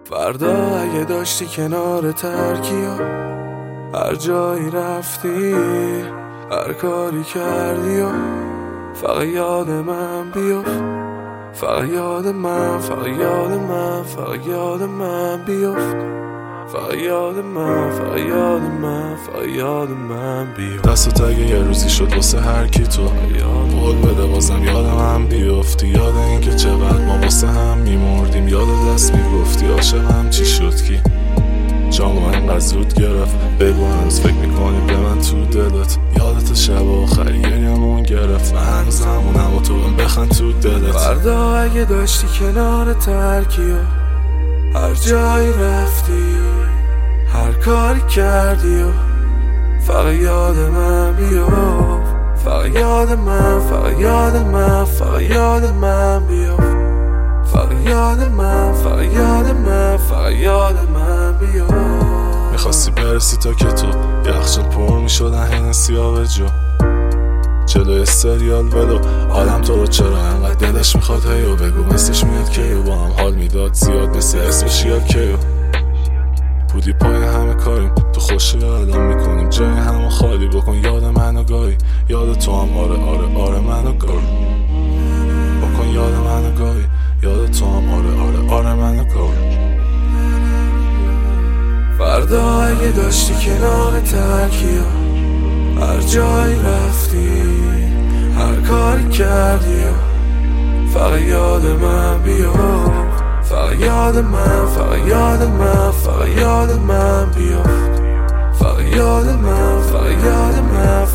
فردا اگه داشتی کنار ترکیا، هر جایی رفتی، هر کاری کردی و فقط یاد من بیفت، فقط یاد من، فقط یاد من، فقط یاد من بیفت، فقط یاد من، فقط یاد من، فقط یاد من بیفت. دستت اگه یه روزی شد واسه هر کی تو قول بده بازم یاد من بیفتی. یاد این که چقدر ما واسه هم میمردیم، یاد دست میگفتی عاشقم چی شد کی جامو اینقدر زود گرفت. بگو هنوز فکر میکنی به من تو دلت؟ یادت شب آخری گریمون گرفت و هنوز همونم و تو بخند تو دلت. فردا اگه داشتی کنار ترکیا، هر جایی رفتی، هر کاری کردی و فقط یاد من بیفت، فقط یاد من، فقط یاد من، فقط یاد من بیفت، فقط یاد من، فقط یاد من، فقط یاد من بیفت. میخواستی برسی تا که تو یخچال پر میشدن هنسی آبجو جلوی سریال ولو آدم تو رو چرا انقدر دلش میخواد هیو بگو مثلش میاد کیو با هم حال میداد زیاد مثل اسمش یاد کیو بودی پای همه کاریم تو خوشی الان میکنیم جای همه خالی بکن یاد منو گاهی یاد تو هم آره آره آره منو گاهی بکن یاد منو گاهی یاد تو هم آره آره آره منو گاهی. فردا اگه داشتی کنار ترکیا، هر جایی رفتی، هر کاری کردی فقط یاد من بیفت، فقط یاد من، فقط یاد من، فقط یاد من بیفت، فقط یاد من، فقط یاد من،